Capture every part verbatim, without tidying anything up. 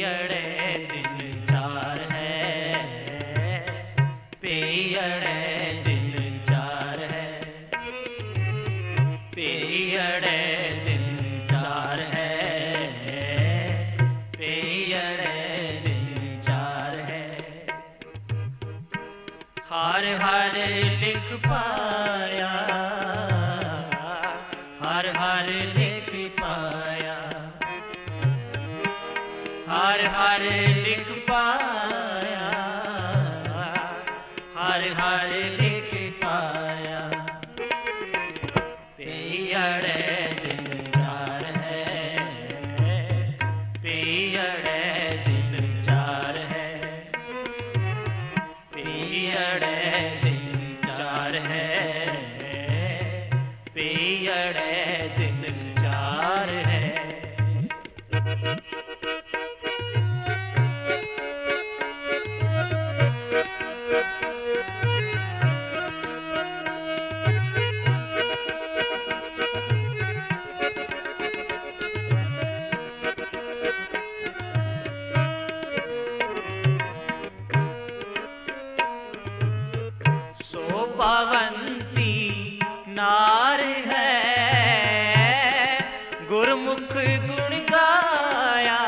पेयड़े दिन चार है, पेयड़े दिन चार है, पेयड़े दिन चार है, पेयड़े दिन चार है। हर हर लिख पाया, हर हर लिख पाया, हर हर लिख पाया, हर हर लिख पाया। पेयड़े दिन चार है, पेयड़े दिन चार है, पेयड़े दिन चार है, पेयड़े दिन चार है। शोभावंती नार है, गुरमुख गुण गाया।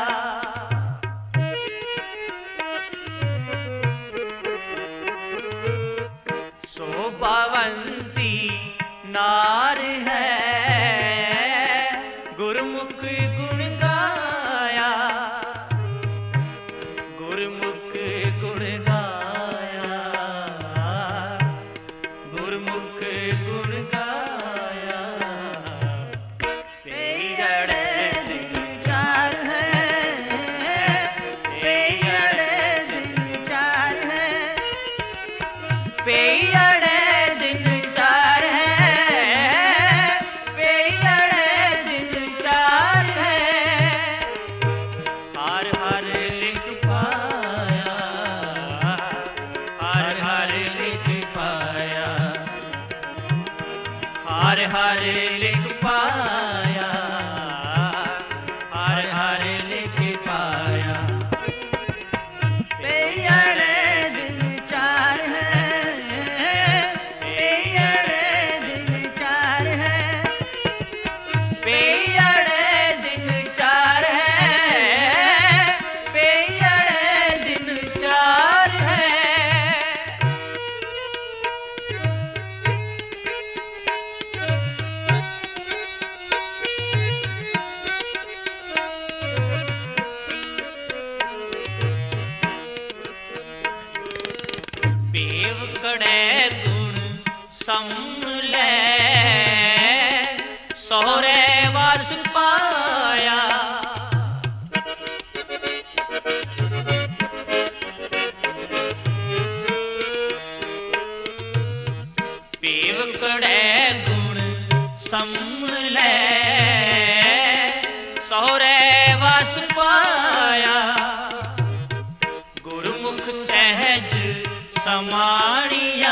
शोभावंती नार है, गुरमुख गुण गाया, गुरमुख गुण गाया, गुरमुख गुण गाया। पेयड़े दिन चार है, पेयड़े दिन चार है, पेयड़े दिन चार है, पेयड़े दिन चार है। हर हर लिख पाया, हर हर लिख पाया, हर हर लिख पाया, हर हर लिख पाया। पेयड़े दिन चार है, पेयड़े दिन चार है, पेयड़े दिन चार है, पेयड़े दिन चार है। पेव कड़े गुण समले, सोहरे वास पाया। पेव कड़े गुण समले, सोहरे वास पाया। गुरमुख सहज समाणिया,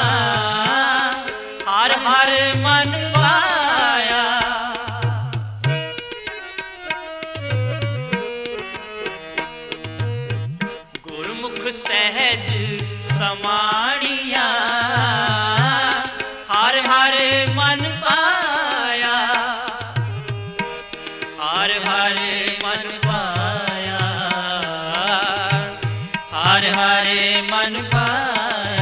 हर हर मन पाया। गुरमुख सहज समाणिया, हर हर मन पाया, हर हर मन पाया, हर हर मन पाया।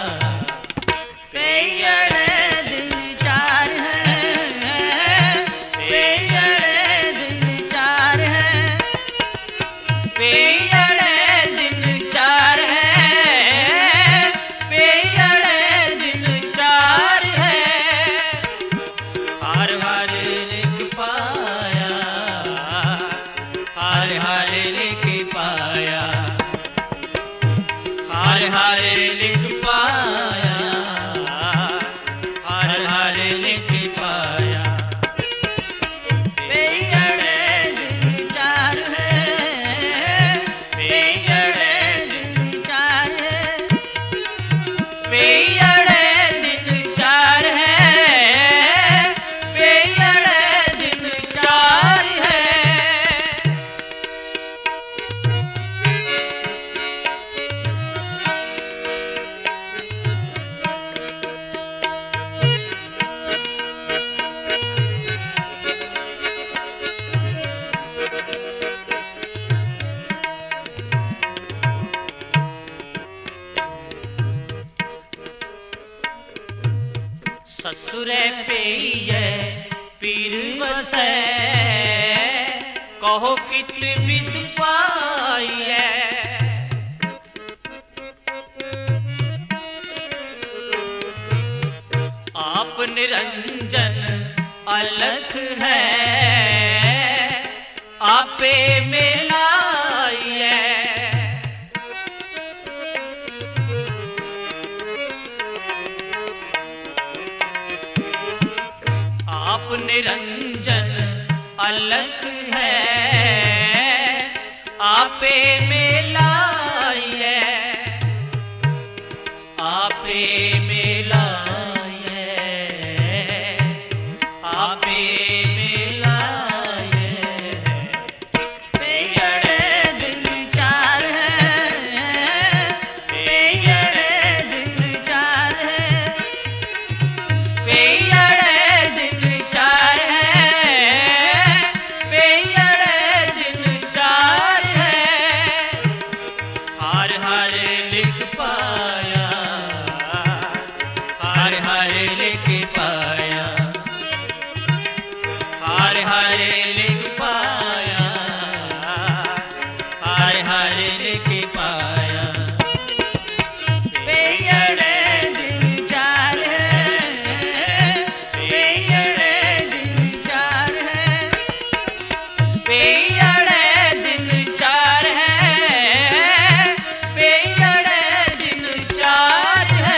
पेयड़े दिन चार है, पेयड़े दिन चार है, पेयड़े दिन चार है, पेयड़े दिन चार है। हर हर लिख पाया, हर हर लिख पाया, हर हर लिख पाया, हर हर लिख पाया। पेयड़े दिन चार है, पेयड़े दिन चार है, पेयड़े दिन चार है, पेयड़े दिन चार है। सुरे पेइयै पीर वसै, कहो कित विद पाइयै। आप निरंजन अलख है, आपे मिलाइयै। आप निरंजन अलख है, आपे मिलाइयै। आपे मिलाइयै, आपे मिलाइयै। पेयड़े दिन चार है, पेयड़े दिन चार है, पेयड़े दिन चार है, पेयड़े दिन चार है। हर हर लिख पाया, हर हर लिख पाया, हर हर लिख पाया, हर हर लिख पाया। पेयड़े दिन चार है, पेयड़े दिन चार है, पेयड़े दिन चार है, पेयड़े दिन चार है।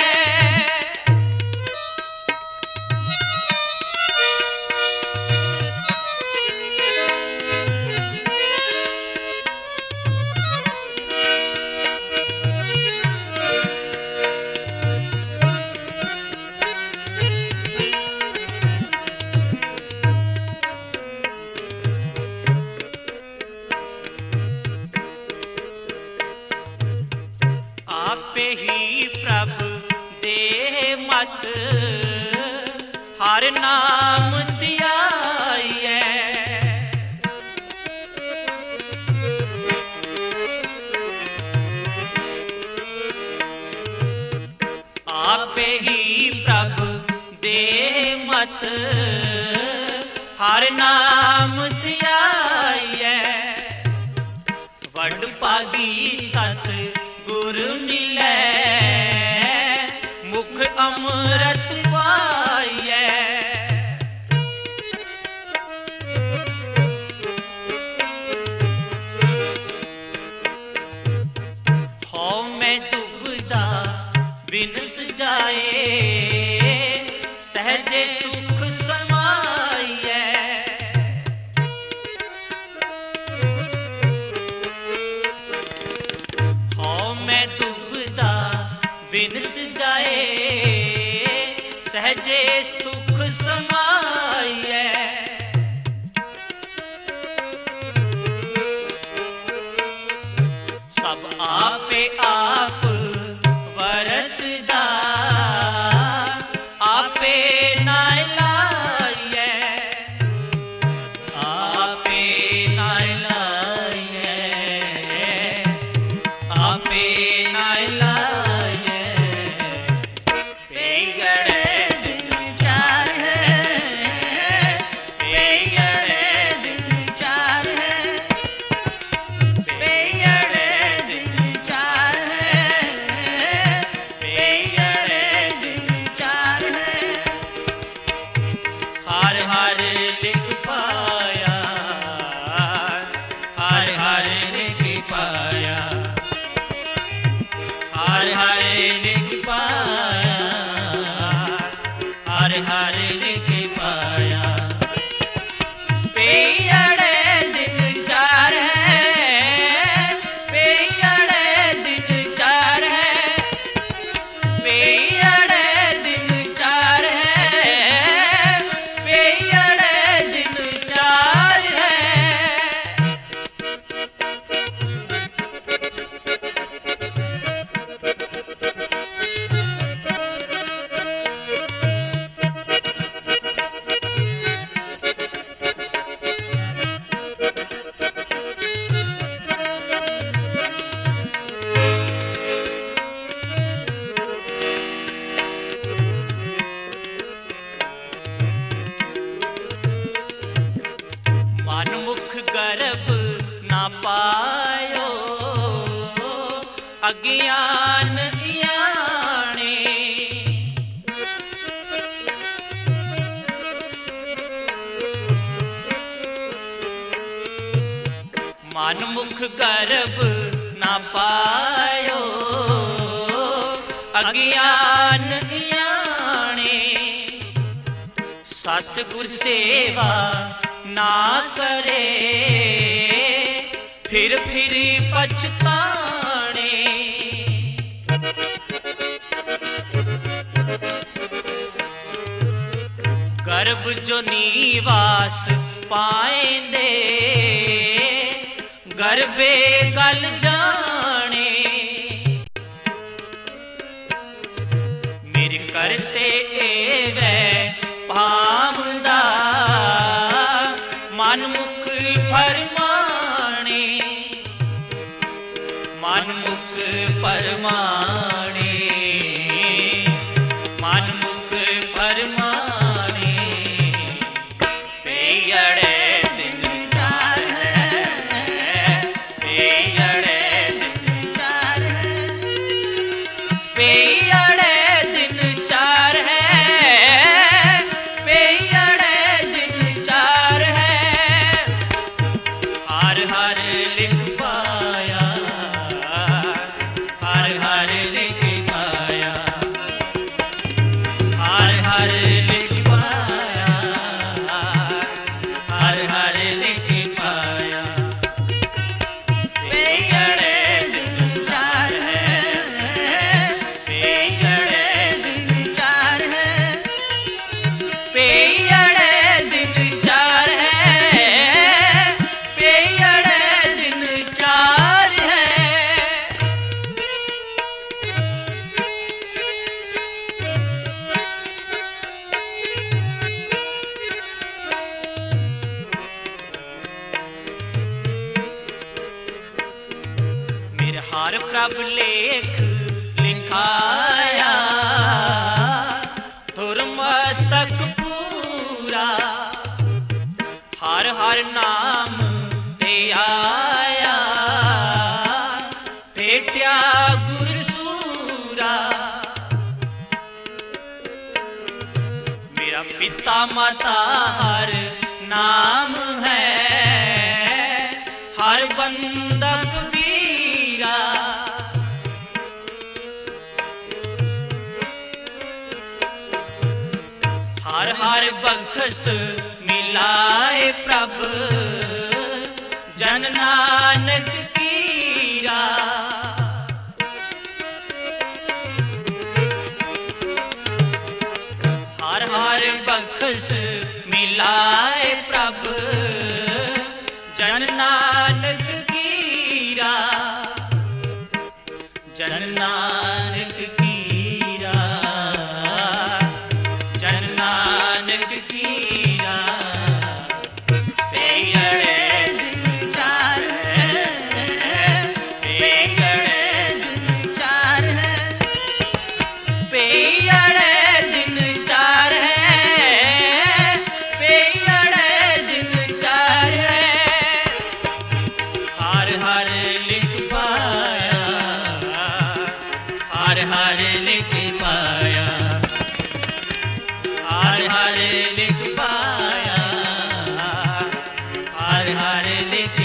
आपे ही प्रभु दे मत, हर नाम धियाइयै। आपे ही प्रभु दे मत, हर नाम धियाइयै। वड पागी सत गुर मिलै, मुख अमृत पाइयै। हौ मैं दुबदा बिनस जाए, सहजे सुख समाइयै। हौ मैं दुबदा बिनस जाए, सहजे सुख समाइयै। सब आपे आप वरतदा, आपे नाय लाइयै। आपे नाय लाइयै, आपे नाय लाइयै। पेयड़े दिन चार है, पेयड़े दिन चार है, पेयड़े दिन चार गर्भ ना पायो अज्ञान याने। मन मुख गर्भ ना पायो अज्ञान याने। सतगुर सेवा ना करे फिर फिर पछताने। गर्भ जो निवास पाएंदे गर्भे गल जाने। मेरे करते एवै भावदा मन मुख फरमाने। मन मुख फरमाने मन मुख फरमाने। पेयड़े दिन चार है पेयड़े दिन चार है पेयड़े दिन चार है पेयड़े दिन चार है। हर हर लिख पाया हर हर लिख पाया हर हर लिख पाया हर हर लिख पाया। पेयड़े दिन चार है पेयड़े दिन चार है पेयड़े दिन चार है पेयड़े दिन चार है। मेरे हर प्रभ लेख लिखाया धुर मस्तक पूरा। हर हर नाम ते आया भेटिया गुर सूरा। मेरा पिता माता हर नाम है हर बंदप वीरा। हर हर बखस मिलाए प्रभ जन नानक कीरा। हर हर बखस मिलाए प्रभ जन नानक कीरा। जन नानक कीरा जन नानक कीरा। पेयड़े दिन चार है पेयड़े दिन चार है पेयड़े दिन चार है पेयड़े दिन चार है। हर हर लिख पाया हर हर लिख पाया हर हर लिख पाया हर हर लिख